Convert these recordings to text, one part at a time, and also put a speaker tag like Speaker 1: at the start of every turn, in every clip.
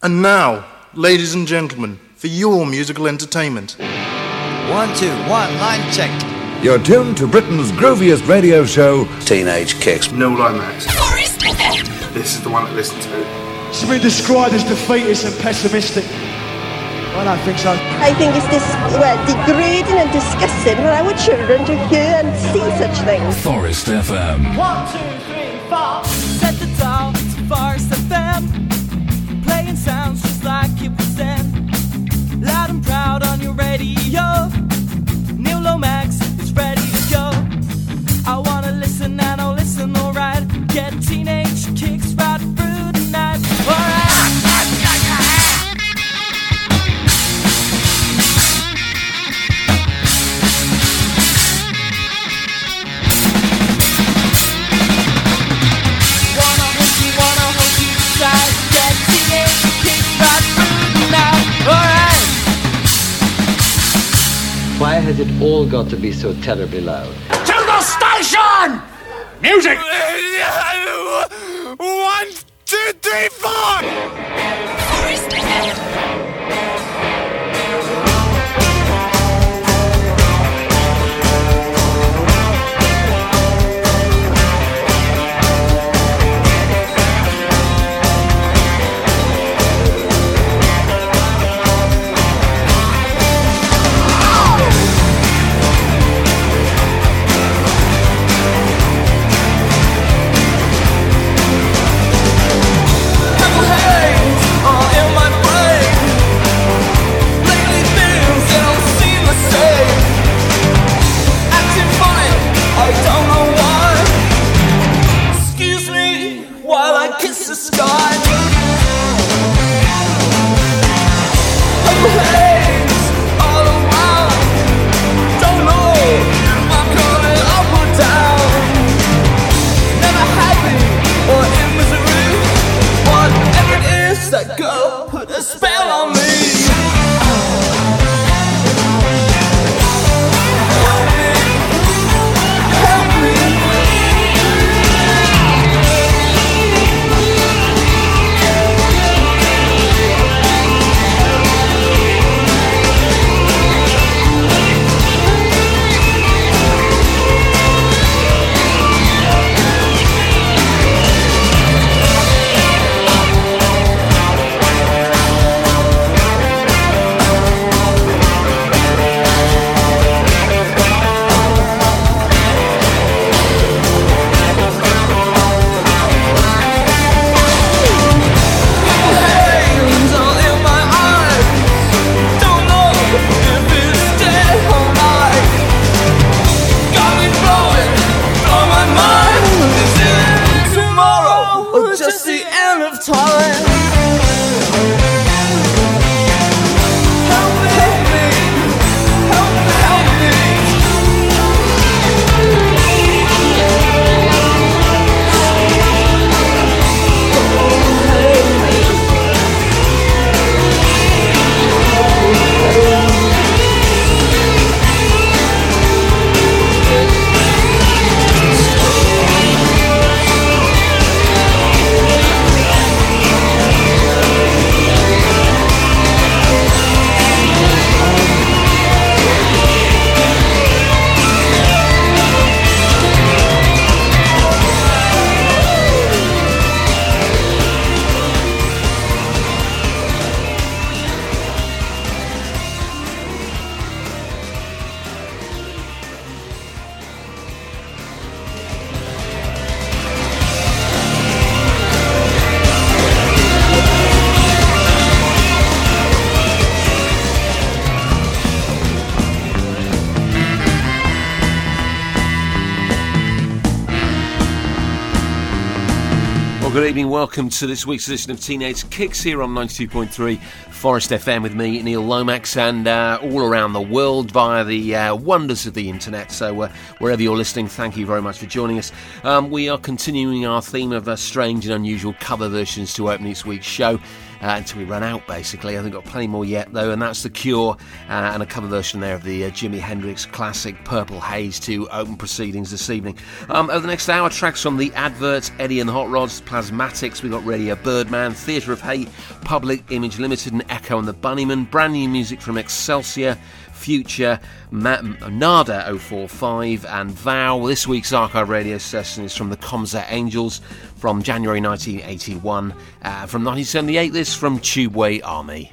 Speaker 1: And now, ladies and gentlemen, for your musical entertainment.
Speaker 2: 1, 2, 1, line check.
Speaker 3: You're tuned to Britain's grooviest radio show,
Speaker 4: Teenage Kicks.
Speaker 5: Neil Lomax. This is the one to listen to.
Speaker 6: To be described as defeatist and pessimistic. I don't think so.
Speaker 7: I think it's degrading and disgusting for our children to hear and see such things.
Speaker 8: Forest FM.
Speaker 9: 1, 2, 3, 4. Set the dial to Forest FM. Playing sounds just like it was then. Loud and proud on your radio. Neil Lomax is ready to go. I wanna listen and I'll listen alright. Get teenage kicks right through the night. Alright.
Speaker 10: Why has it all got to be so terribly loud?
Speaker 11: To the station! Music!
Speaker 9: 1, 2, 3, 4! Forest FM.
Speaker 12: Good evening, welcome to this week's edition of Teenage Kicks here on 92.3 Forest FM with me, Neil Lomax, and all around the world via the wonders of the internet. So wherever you're listening, thank you very much for joining us. We are continuing our theme of strange and unusual cover versions to open this week's show. until we run out, basically. I think I've got plenty more yet, though, and that's The Cure and a cover version there of the Jimi Hendrix classic Purple Haze to open proceedings this evening. Over the next hour, tracks from The Adverts, Eddie and the Hot Rods, Plasmatics, we got Radio Birdman, Theatre of Hate, Public Image Limited and Echo and the Bunnymen, brand new music from Excelsior, Future, Nada 045 and Vow. This week's archive radio session is from the Comzat Angels from January 1981. From 1978, this from Tubeway Army.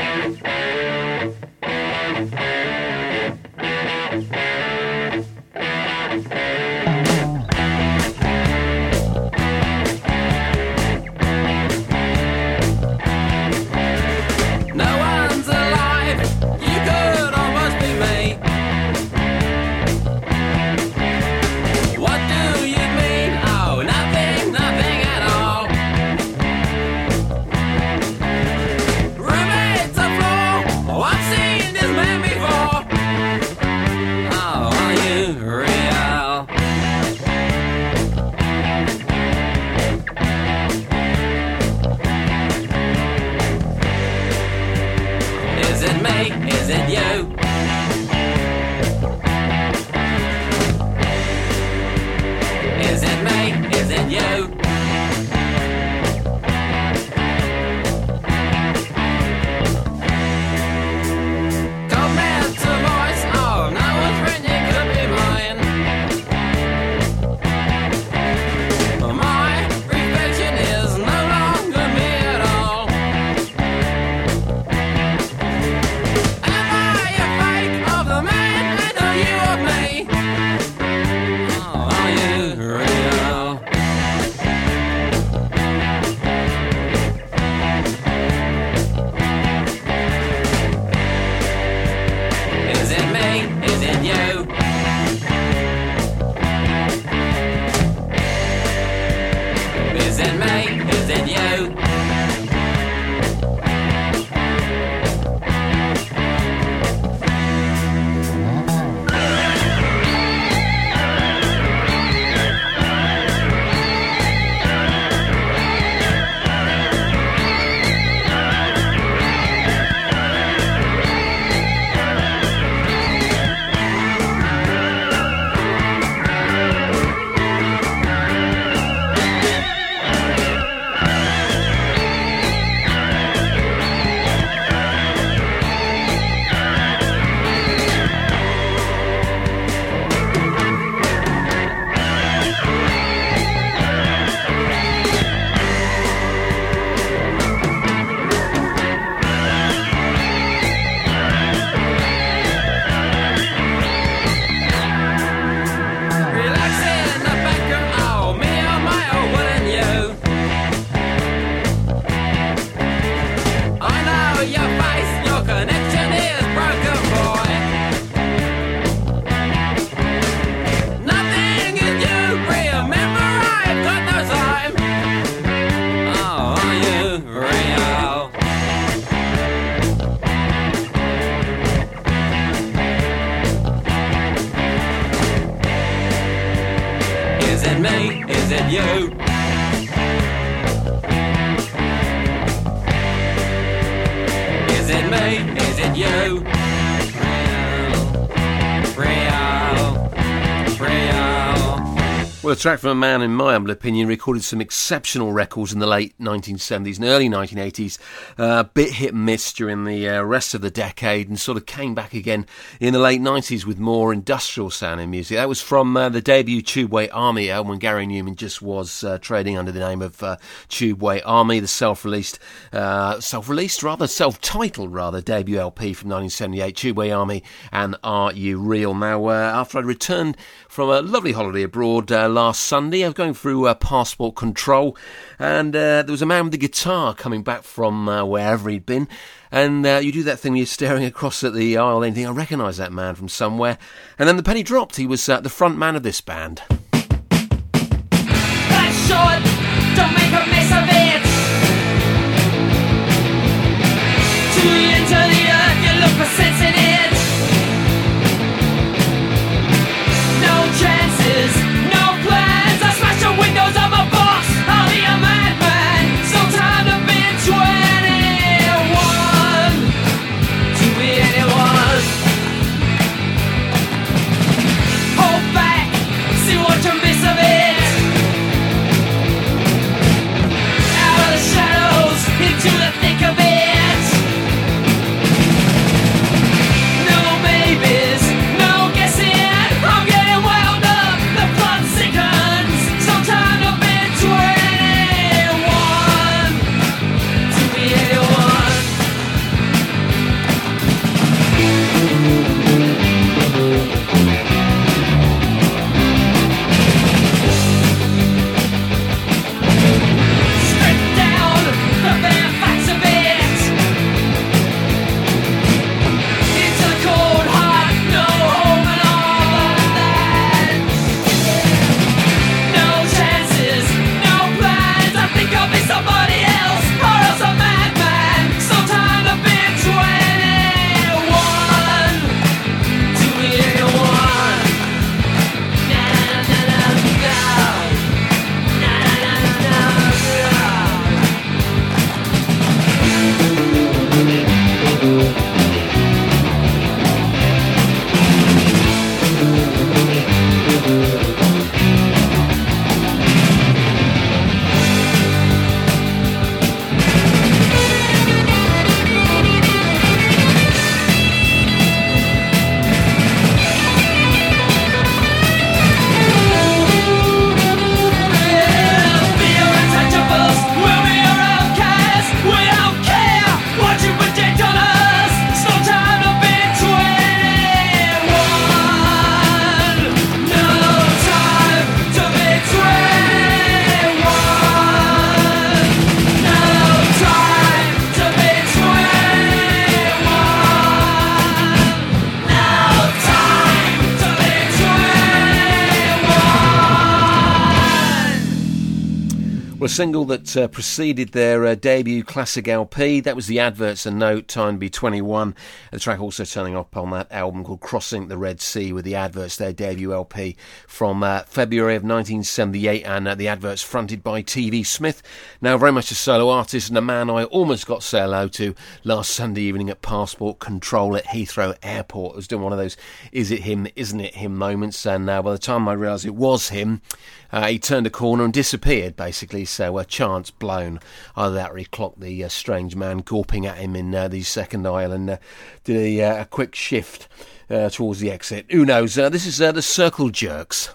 Speaker 12: Well, a track from a man, in my humble opinion, recorded some exceptional records in the late 1970s and early 1980s, bit hit and miss during the rest of the decade, and sort of came back again in the late 90s with more industrial sounding music. That was from the debut Tubeway Army album, when Gary Newman just was trading under the name of Tubeway Army, the self-titled debut LP from 1978, Tubeway Army and Are You Real? Now, after I'd returned from a lovely holiday abroad last Sunday, I was going through passport control, and there was a man with a guitar coming back from wherever he'd been, and you do that thing where you're staring across at the aisle and think, I recognise that man from somewhere, and then the penny dropped. He was the front man of this band.
Speaker 9: That's short, don't make a mess of it. Too into the earth, you look for sense in it. No chances, no plans. I smash the windows of my box. I'll be a madman. So time to binge when it
Speaker 12: Well, a single that preceded their debut classic LP, that was The Adverts and Note, Time to Be 21. The track also turning up on that album called Crossing the Red Sea with The Adverts, their debut LP from February of 1978, and The Adverts fronted by T.V. Smith, now very much a solo artist and a man I almost got to say hello to last Sunday evening at Passport Control at Heathrow Airport. I was doing one of those is it him, isn't it him moments, and by the time I realised it was him, he turned a corner and disappeared, basically, so chance blown. Either that or he clocked the strange man gawping at him in the second aisle and did a quick shift towards the exit. Who knows? This is the Circle Jerks.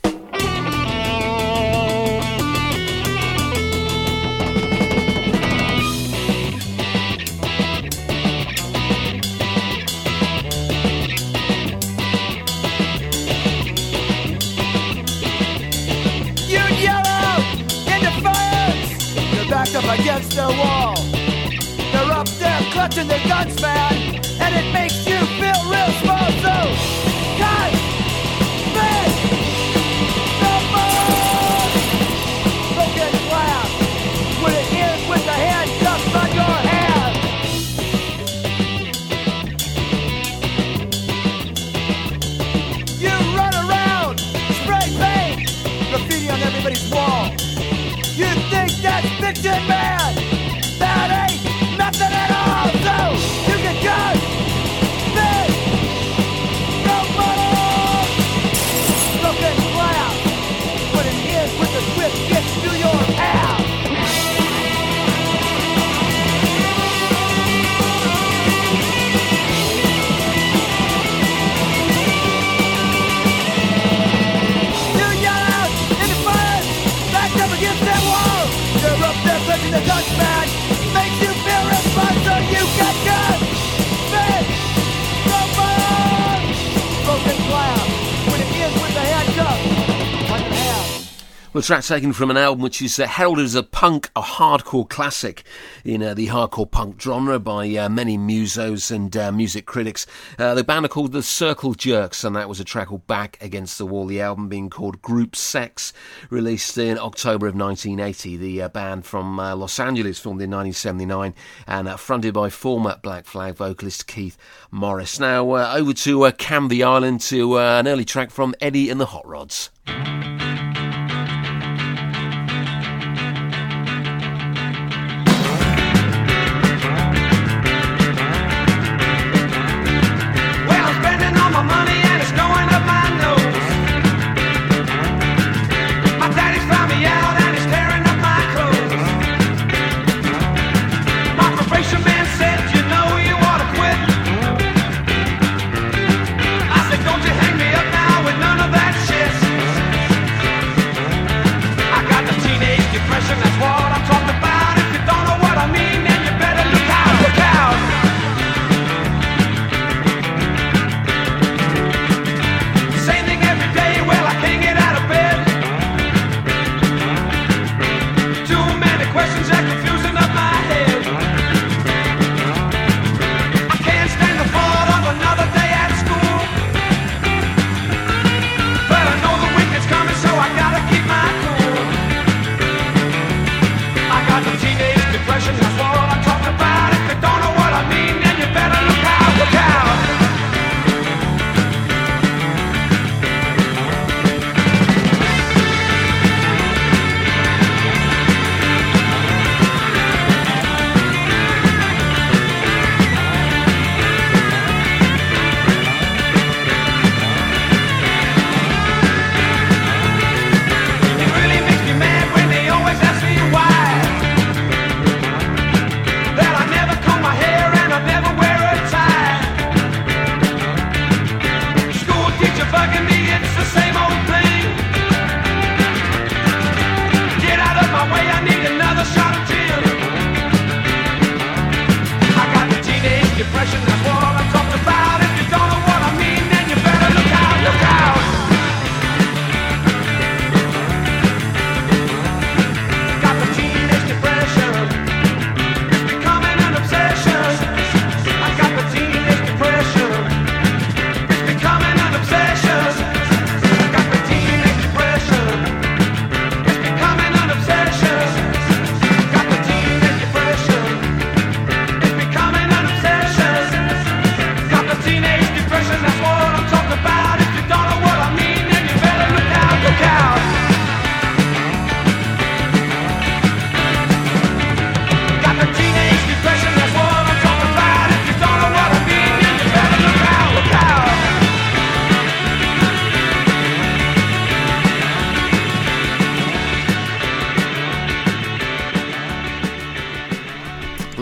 Speaker 9: Up against the wall, they're up there clutching their guns, man, and it makes you feel real small. So, guys, man, no more broken glass. When it ends with the handcuffs on your hands, you run around, spray paint, graffiti on everybody's wall. You think that's fiction, man? That ain't nothing at all. So you can go this no more. Broken glass, but it ends with a swift kick to your ass. You yell out in the fire, back up against that wall. You're up there touching the guns, man. Makes you feel responsible. You got guns. Man, no more. Broken glass. When it ends with the handcuff on your hand.
Speaker 12: Well, a track taken from an album which is heralded as a hardcore classic in the hardcore punk genre by many musos and music critics. The band are called the Circle Jerks, and that was a track called Back Against the Wall, the album being called Group Sex, released in October of 1980. The band from Los Angeles, formed in 1979, and fronted by former Black Flag vocalist Keith Morris. Now, over to Canvey Island to an early track from Eddie and the Hot Rods.
Speaker 4: Don't you hang me up now with none of that shit.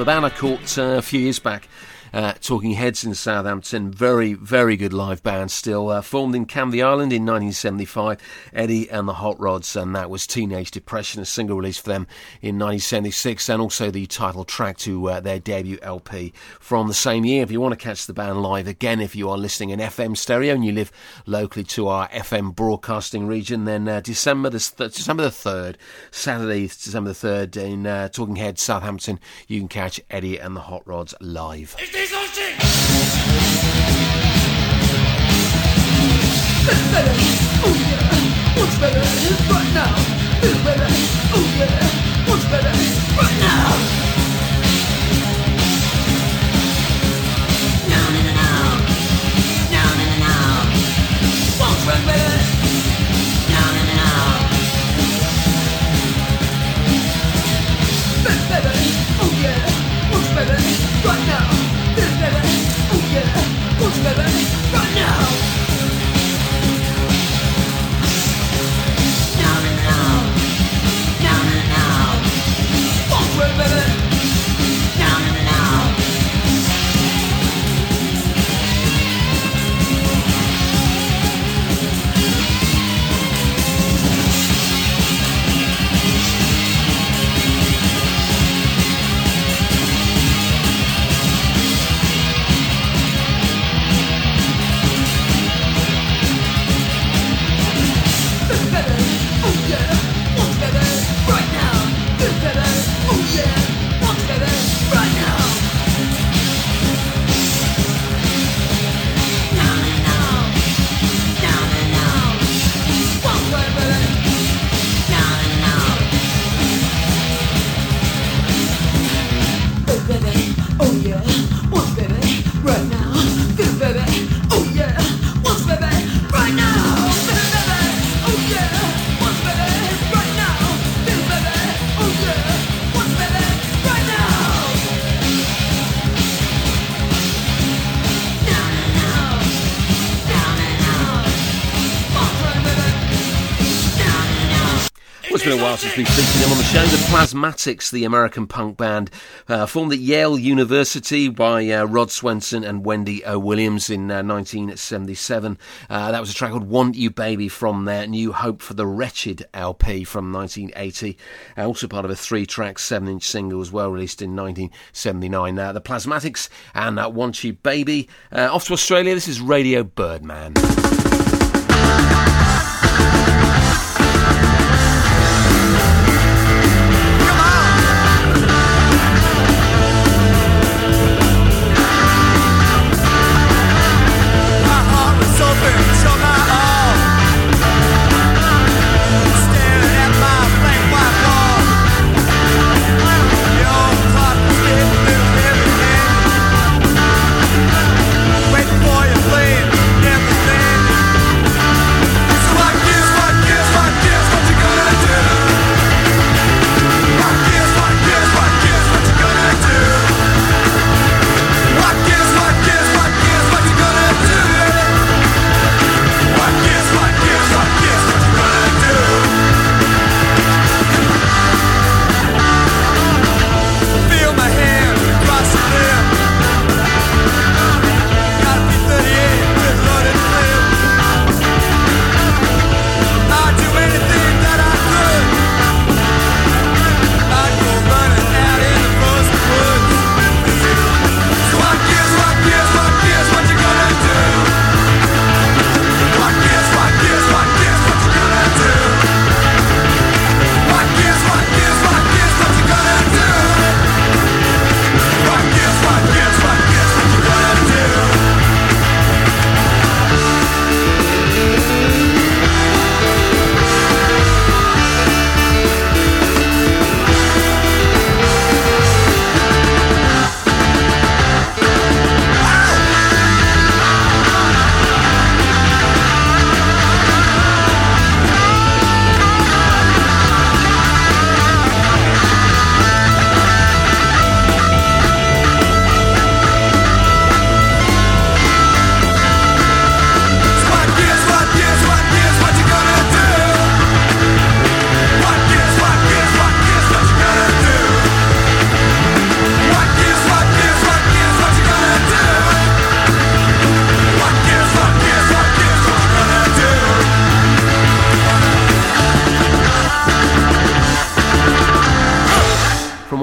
Speaker 12: band I caught a few years back. Talking Heads in Southampton, very, very good live band still. Formed in Canvey Island in 1975, Eddie and the Hot Rods, and that was Teenage Depression, a single release for them in 1976, and also the title track to their debut LP from the same year. If you want to catch the band live, again, if you are listening in FM stereo and you live locally to our FM broadcasting region, then December the 3rd, Saturday, December the 3rd, in Talking Heads, Southampton, you can catch Eddie and the Hot Rods live.
Speaker 4: What's better right now? Feel better, oh yeah. What's better right now? No. What's better? No. Feel better, oh yeah. What's better right now? Feel better, oh yeah. What's better right now?
Speaker 12: It's been a while since we've seen them on the show. The Plasmatics, the American punk band, formed at Yale University by Rod Swenson and Wendy O. Williams in 1977. That was a track called Want You Baby from their New Hope for the Wretched LP from 1980. Also part of a 3-track 7-inch single as well, released in 1979. The Plasmatics and Want You Baby. Off to Australia, this is Radio Birdman.
Speaker 4: Waiting for you playing, never standing.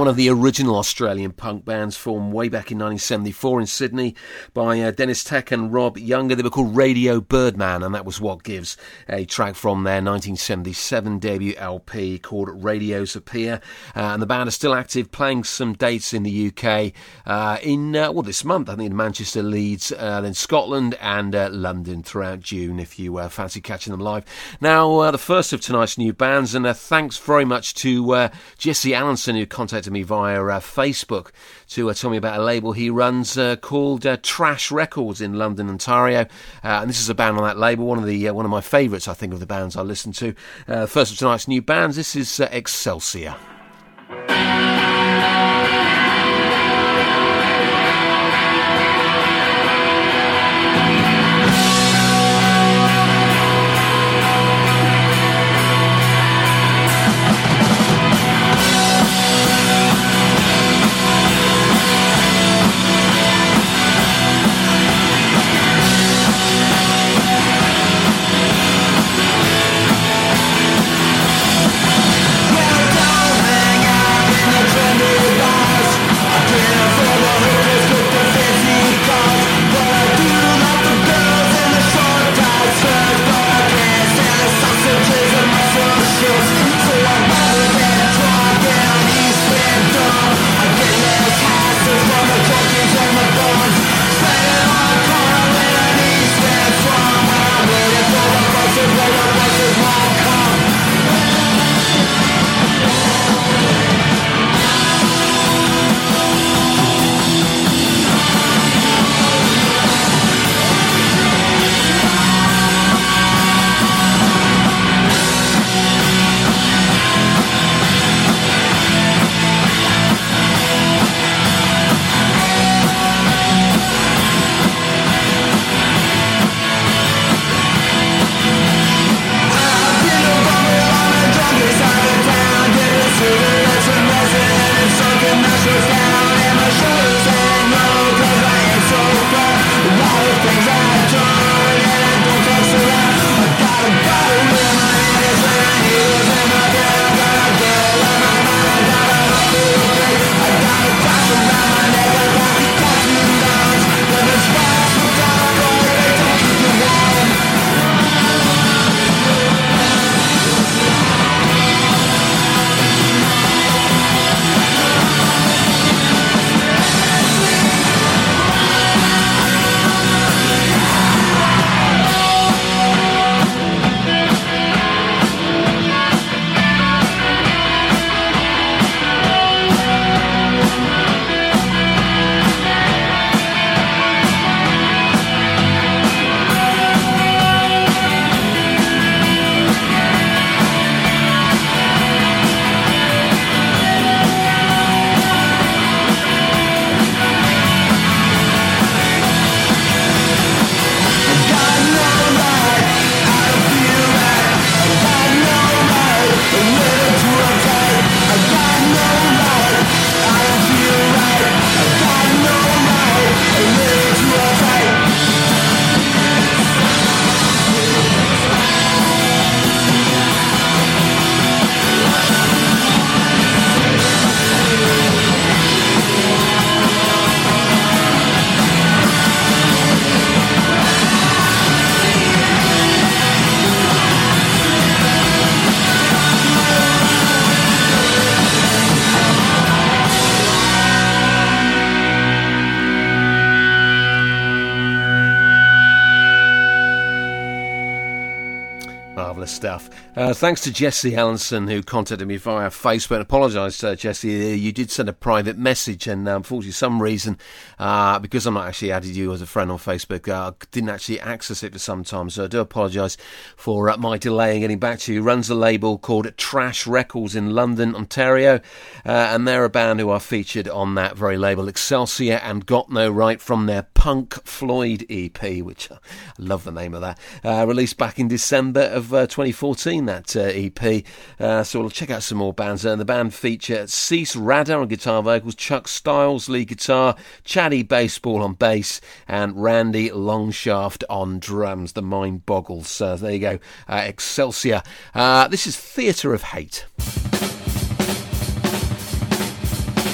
Speaker 12: one of the original Australian punk bands formed way back in 1974 in Sydney by Dennis Tech and Rob Younger. They were called Radio Birdman, and that was What Gives, a track from their 1977 debut LP called Radios Appear. And the band are still active, playing some dates in the UK in this month, I think, in Manchester, Leeds, then Scotland and London throughout June, if you fancy catching them live. Now, the first of tonight's new bands, and thanks very much to Jesse Allenson, who contacted me via Facebook to tell me about a label he runs called Trash Records in London, Ontario. And this is a band on that label, one of my favourites, I think, of the bands I listen to. First of tonight's new bands, this is Excelsior. Stuff. Thanks to Jesse Allenson, who contacted me via Facebook. And apologise, Jesse, you did send a private message, and unfortunately, some reason, because I'm not actually added you as a friend on Facebook, I didn't actually access it for some time. So I do apologise for my delay in getting back to you. He runs a label called Trash Records in London, Ontario, and they're a band who are featured on that very label, Excelsior and Got No Right, from their Punk Floyd EP, which I love the name of that, released back in December of 2014, that EP. So we'll check out some more bands. The band feature Cease Radar on guitar vocals, Chuck Stiles lead guitar, Chaddy Baseball on bass, and Randy Longshaft on drums. The mind boggles. There you go. Excelsior. This is Theatre of Hate.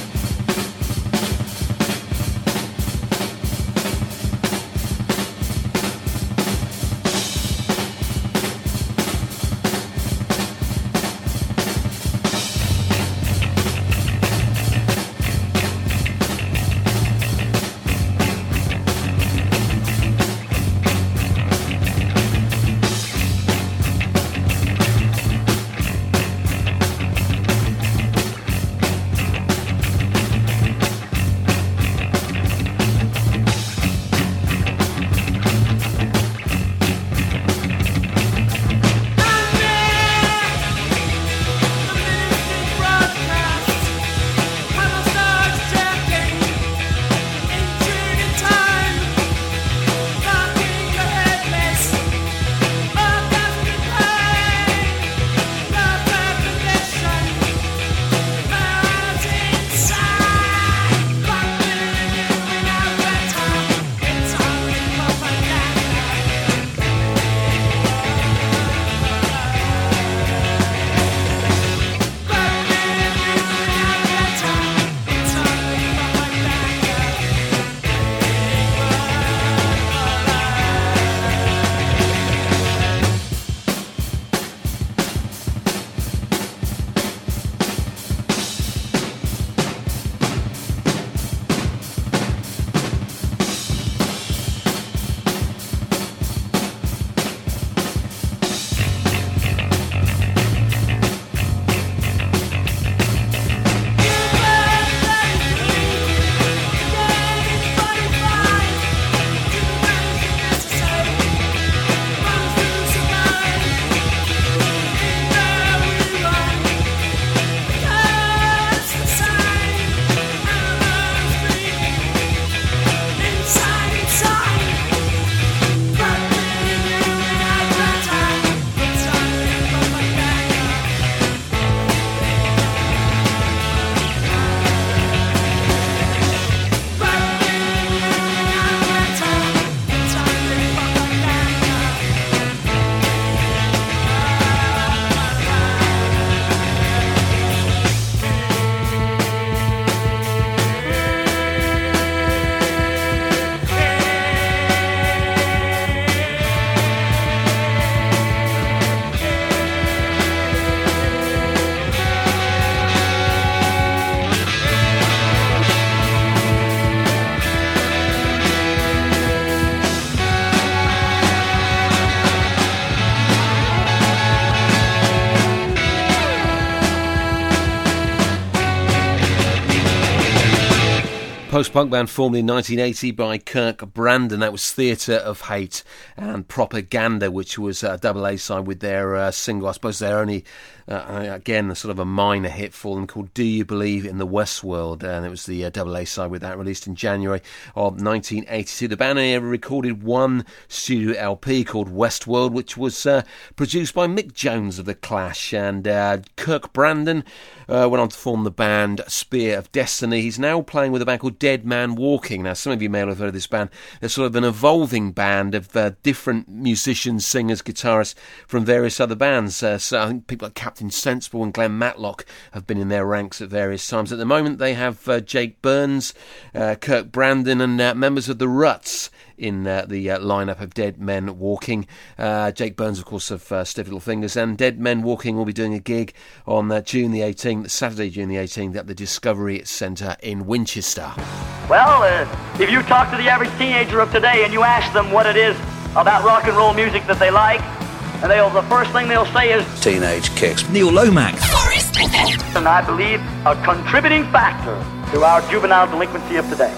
Speaker 12: post-punk band formed in 1980 by Kirk Brandon. That was Theatre of Hate and Propaganda, which was a double A-side with their single, I suppose their only, again, sort of a minor hit for them, called Do You Believe in the Westworld? And it was the double A-side with that, released in January of 1982. The band ever recorded one studio LP called Westworld, which was produced by Mick Jones of The Clash. And Kirk Brandon went on to form the band Spear of Destiny. He's now playing with a band called Dead Man Walking. Now, some of you may have heard of this band. They're sort of an evolving band of different musicians, singers, guitarists from various other bands. So I think people like Captain Sensible and Glenn Matlock have been in their ranks at various times. At the moment, they have Jake Burns, Kirk Brandon, and members of the Ruts in the lineup of Dead Men Walking. Jake Burns, of course, of Stiff Little Fingers, and Dead Men Walking will be doing a gig on June the 18th, Saturday, June the 18th, at the Discovery Centre in Winchester.
Speaker 8: Well, if you talk to the average teenager of today and you ask them what it is about rock and roll music that they like, and the first thing they'll say is
Speaker 2: Teenage Kicks. Neil Lomax.
Speaker 8: Forest FM. And I believe a contributing factor to our juvenile delinquency of today.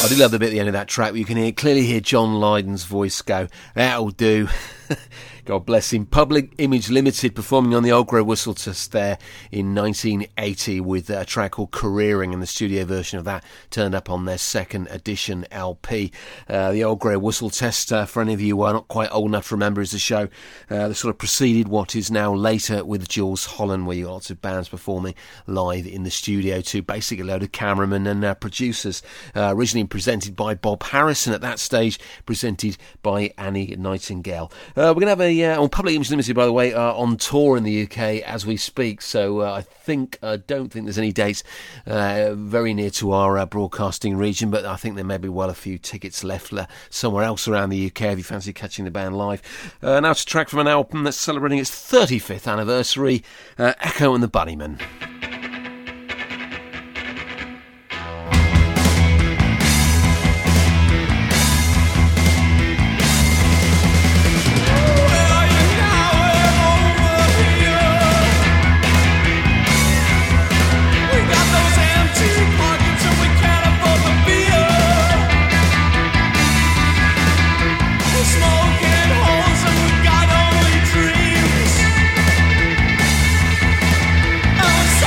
Speaker 12: I did love the bit at the end of that track where you can clearly hear John Lydon's voice go, "That'll do." God bless him. Public Image Limited performing on the Old Grey Whistle Test there in 1980 with a track called Careering, and the studio version of that turned up on their second edition LP. The Old Grey Whistle Test, for any of you who are not quite old enough to remember, is a show that sort of preceded what is now Later with Jules Holland, where you got lots of bands performing live in the studio to basically a load of cameramen and producers. Originally presented by Bob Harrison, at that stage presented by Annie Nightingale. We're going to have on Public Image Limited, by the way, are on tour in the UK as we speak, so I don't think there's any dates very near to our broadcasting region, but I think there may be well a few tickets left somewhere else around the UK if you fancy catching the band live. Now it's a track from an album that's celebrating its 35th anniversary, Echo and the Bunnymen.
Speaker 9: I was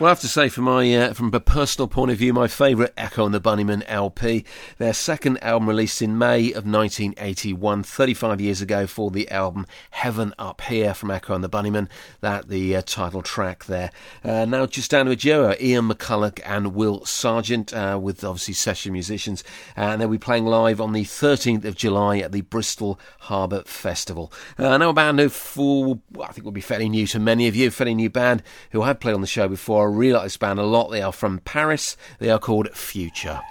Speaker 12: Well, I have to say, from a personal point of view, my favourite Echo and the Bunnymen LP, their second album released in May of 1981, 35 years ago, for the album Heaven Up Here from Echo and the Bunnymen, that the title track there. Now just down to a duo, Ian McCulloch and Will Sargent, with obviously session musicians, and they'll be playing live on the 13th of July at the Bristol Harbour Festival. Now a band who I think will be fairly new to many of you, fairly new band who have played on the show before. I really like this band a lot. They are from Paris. They are called Future.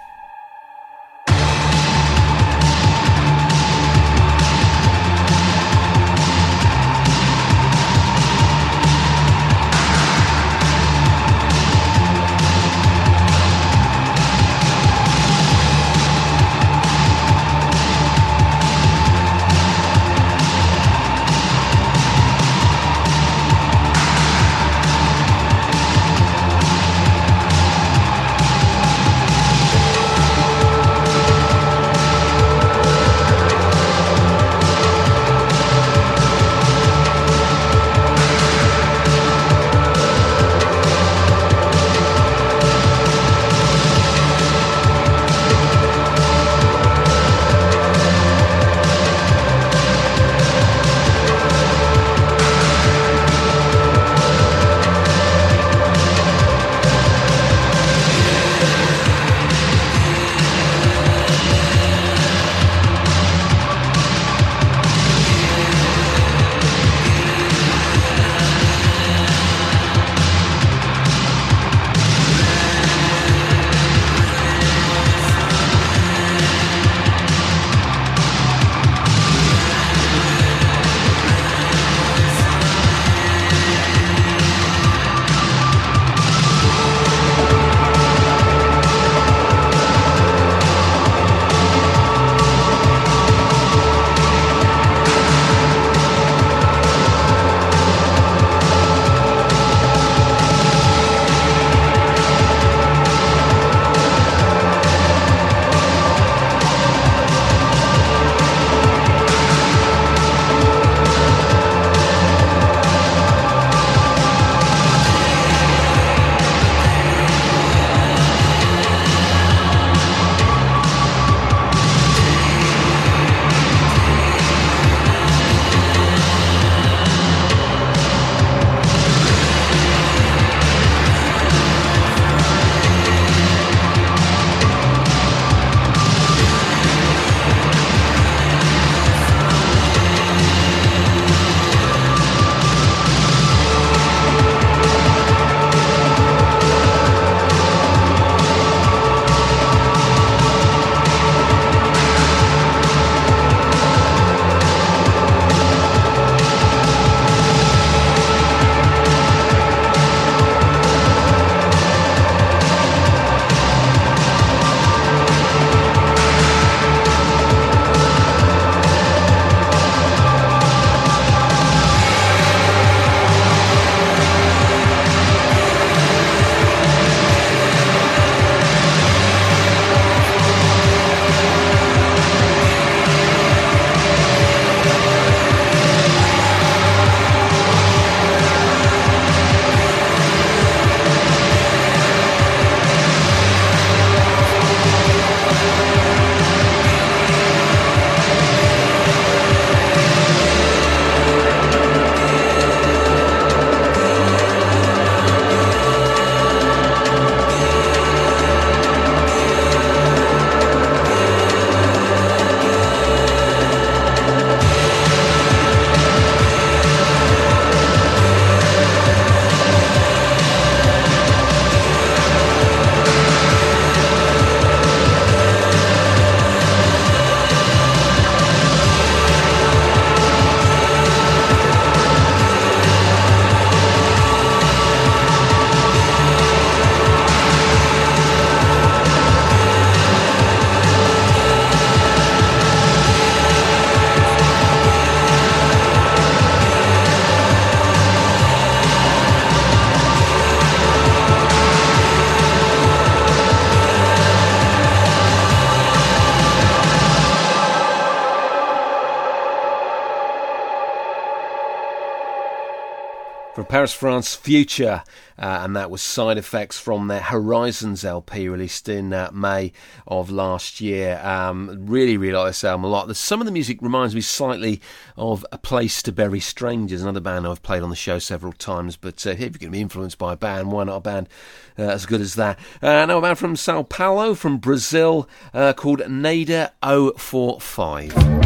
Speaker 12: From Paris, France, Future, and that was Side Effects from their Horizons LP released in May of last year. Really like this album a lot. Some of the music reminds me slightly of A Place to Bury Strangers, another band I've played on the show several times, but if you're going to be influenced by a band, why not a band as good as that? Now a band from Sao Paulo, from Brazil, called Nada 045.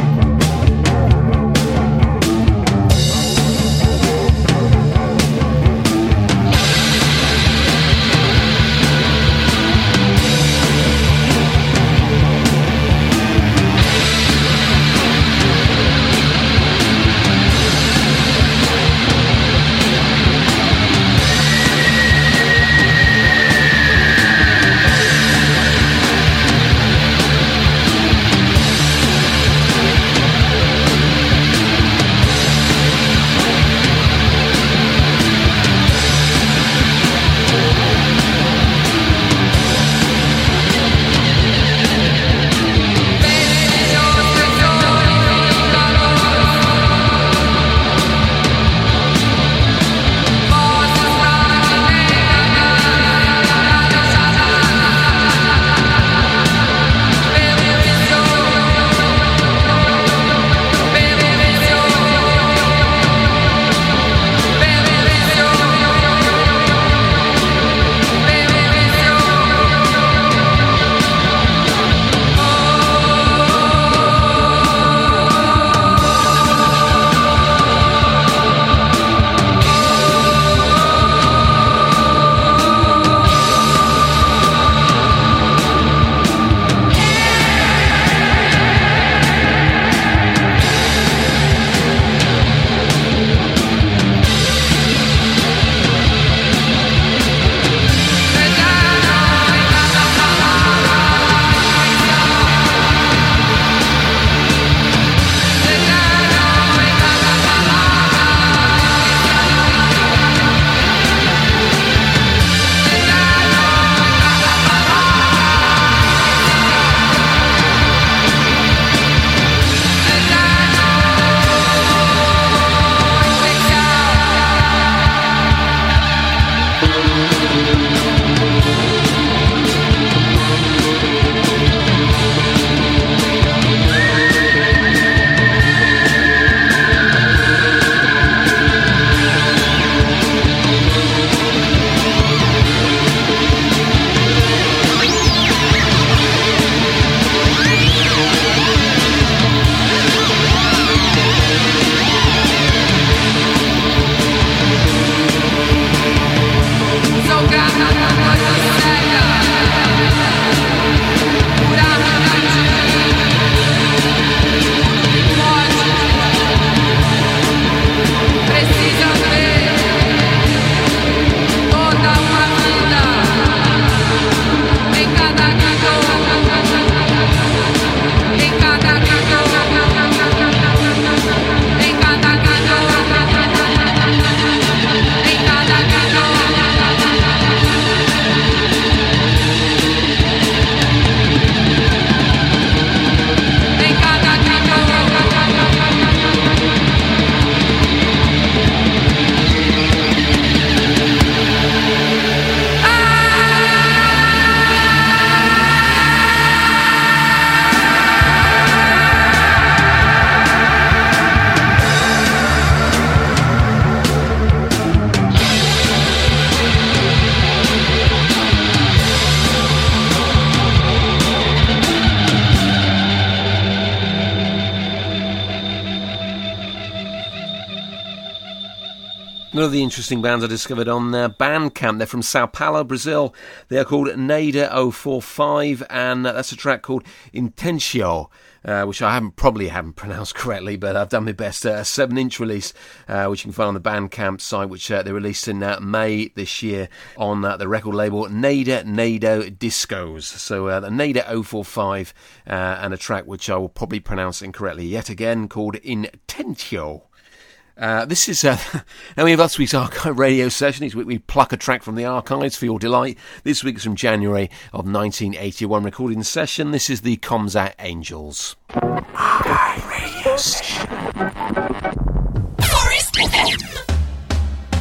Speaker 12: One of the interesting bands I discovered on Bandcamp. They're from Sao Paulo, Brazil. They are called Nada 045, and that's a track called Intencio, which I probably haven't pronounced correctly, but I've done my best. A 7-inch release, which you can find on the Bandcamp site, which they released in May this year on the record label Nada Nado Discos. So the Nada 045, and a track which I will probably pronounce incorrectly yet again, called Intencio. This is now we have last week's archive radio session. Each week we pluck a track from the archives for your delight. This week's from January of 1981 recording session. This is the Comsat Angels archive radio session. Forest FM.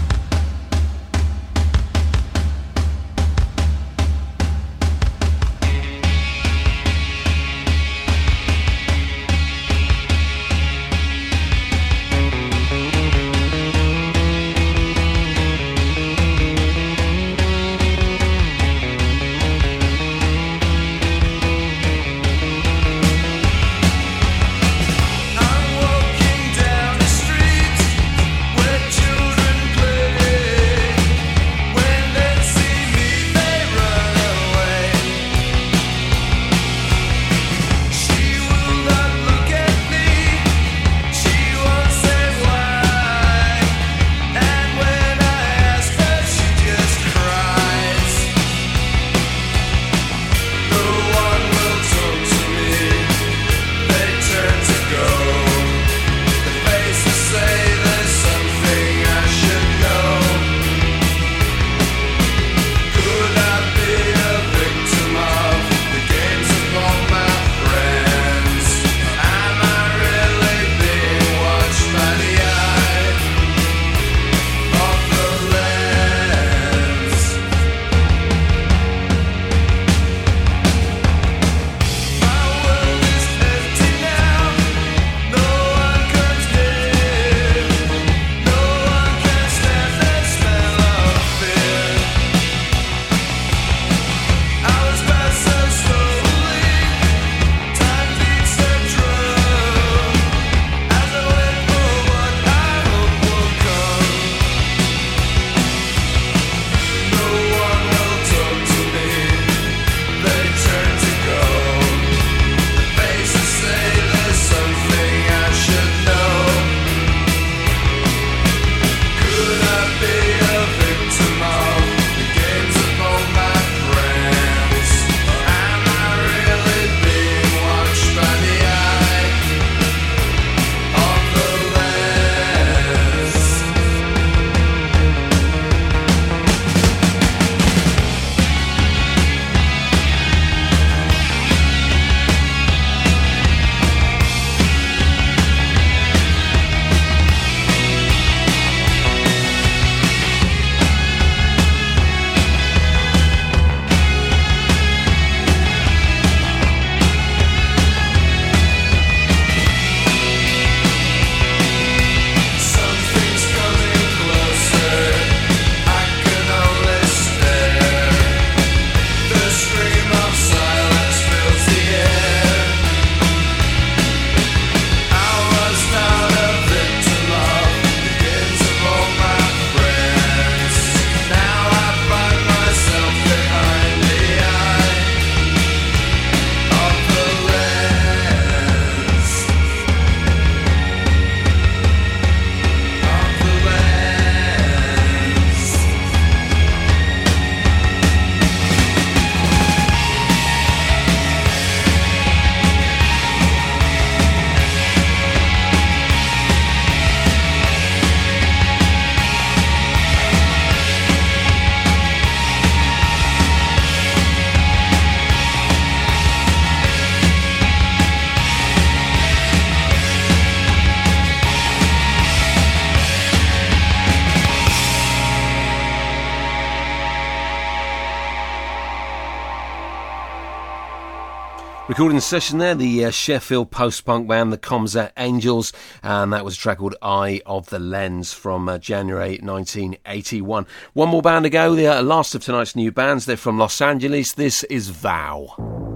Speaker 12: Recording session there, the Sheffield post-punk band, the Comza Angels, and that was a track called Eye of the Lens from January 1981. One more band to go, the last of tonight's new bands. They're from Los Angeles. This is Vow.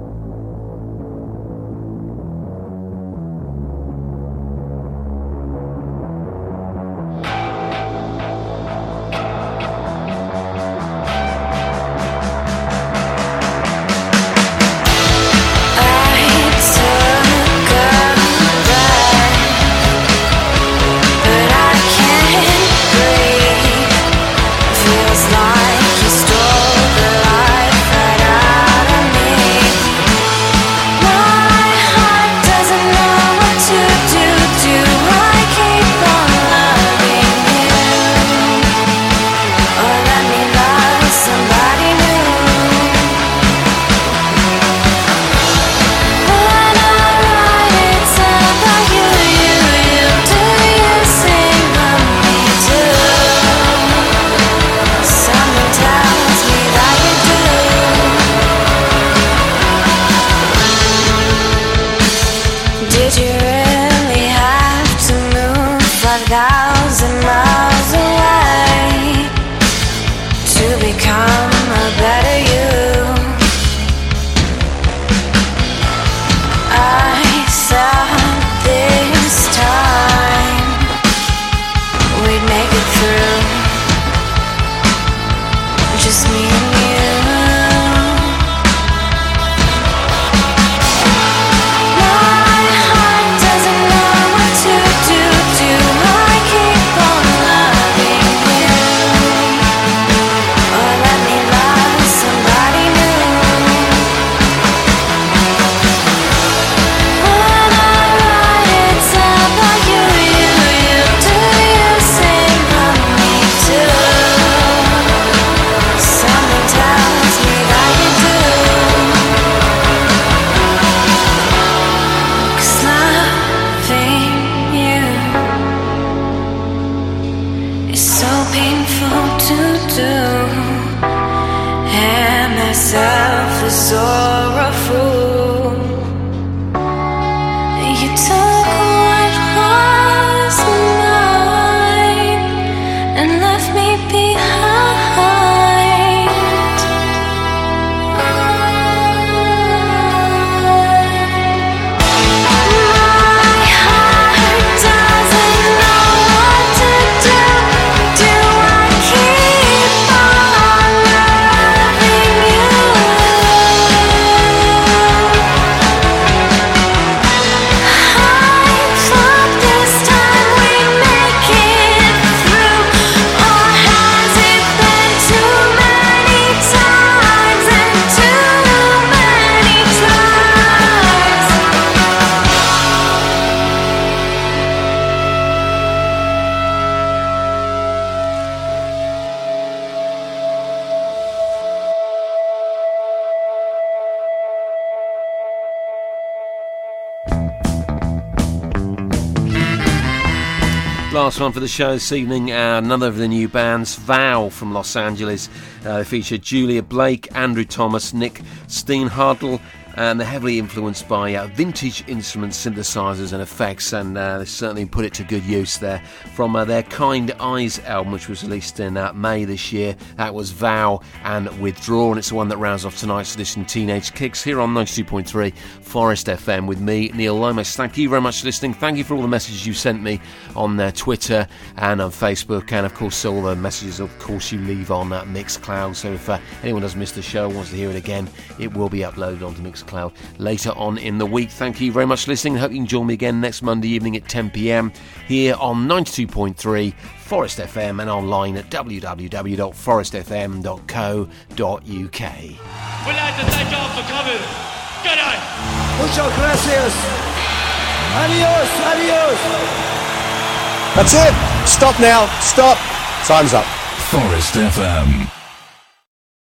Speaker 12: Last one for the show this evening, another of the new bands, Vow from Los Angeles. They feature Julia Blake, Andrew Thomas, Nick Steenhardl, and they're heavily influenced by vintage instruments, synthesizers and effects, and they certainly put it to good use there. From their Kind Eyes album, which was released in May this year, that was Vow and Withdraw, and it's the one that rounds off tonight's edition of Teenage Kicks here on 92.3 Forest FM with me, Neil Lomax. Thank you very much for listening. Thank you for all the messages you sent me on Twitter and on Facebook, and of course all the messages of course you leave on Mixcloud. So if anyone has missed the show, wants to hear it again, it will be uploaded onto Mixcloud later on in the week. Thank you very much for listening. Hope you can join me again next Monday evening at 10 p.m. here on 92.3 Forest FM and online at www.forestfm.co.uk.
Speaker 13: We'd like to thank you all for coming. Good night.
Speaker 6: Muchas gracias. Adios, adios.
Speaker 14: That's it. Stop now. Stop. Time's up.
Speaker 3: Forest FM.